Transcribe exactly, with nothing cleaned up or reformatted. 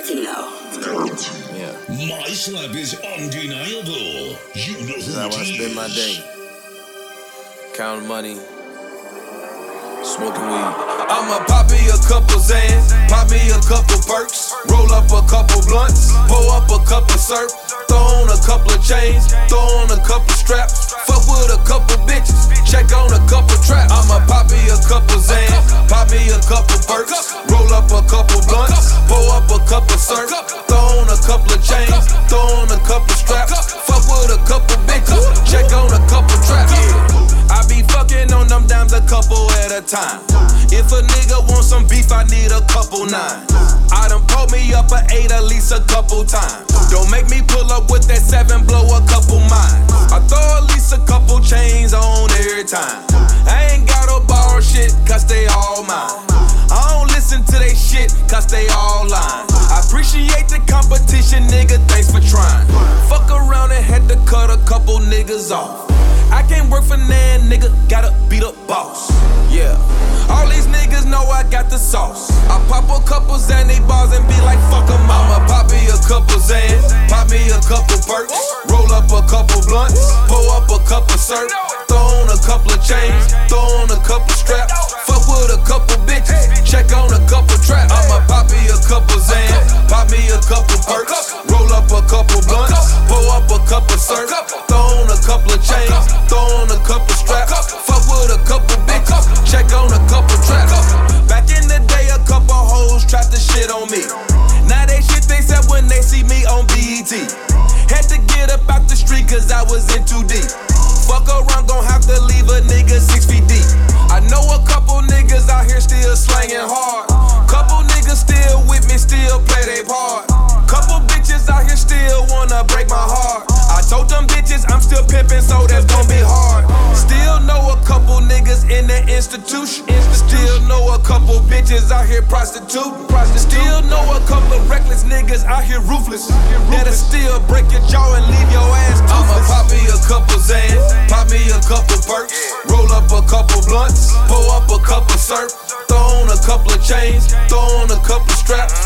Tarantino. Yeah. My slap is undeniable. You know This who is how I it spend my is. day. Counting money, smoking weed. I'ma pop me a couple Zans, pop me a couple perks, roll up a couple blunts, pull up a couple surf, throw on a couple of chains, throw on a couple straps, fuck with a couple bitches, check on a couple traps. I'ma pop me a couple Zans, pop me a couple perks, roll up a couple blunts, pull up a couple surf, throw on a couple of chains, throw on a couple straps, fuck with a couple bitches, check on a couple traps. I be fucking on them dimes a couple at a time. If a nigga want some beef, I need a couple nine. I done pulled me up a eight at least a couple times. Don't make me pull up with that seven, blow a couple mine. I throw at least a couple chains on every time. I ain't gotta borrow shit, cause they all mine. I don't listen to they shit, cause they all lying. I appreciate the competition, nigga, thanks for trying. Fuck around and had to cut a couple niggas off. I can't work for nan, nigga, gotta beat up boss. Yeah, all these niggas know I got the sauce. I pop a couple Xanny bars and be like, fuck 'em all. I'ma pop me a couple Xans, pop me a couple perks, roll up a couple blunts, pull up a couple surf, throw on a couple of chains, throw on a couple straps, fuck with a couple bitches, check on a couple traps. I'ma pop me a couple Xans, pop me a couple perks, roll up a couple blunts, pull up a couple surf, throw on a couple of chains, throw on a couple straps, fuck with a couple bitches, check on a couple traps. Back in the day, a couple hoes tried to shit on me. Now they shit they said when they see me on B E T. Had to get up out the street cause I was in too deep. Fuck around, gon' have to leave a nigga six feet deep. I know a couple niggas out here still slanging hard. Couple niggas still with me, still play they part. Couple bitches out here still wanna break my heart. I told them bitches I'm still pimping, so that's gon' be hard. Still know a couple niggas in the institution. Still know a couple bitches out here prostituting. Still know a couple reckless niggas out here ruthless. That'll still break your jaw and leave your ass toothless. I'ma pop me a couple Xans, pop me a couple perks, roll up a couple blunts, pull up a couple surf, throw on a couple of chains, throw on a couple straps,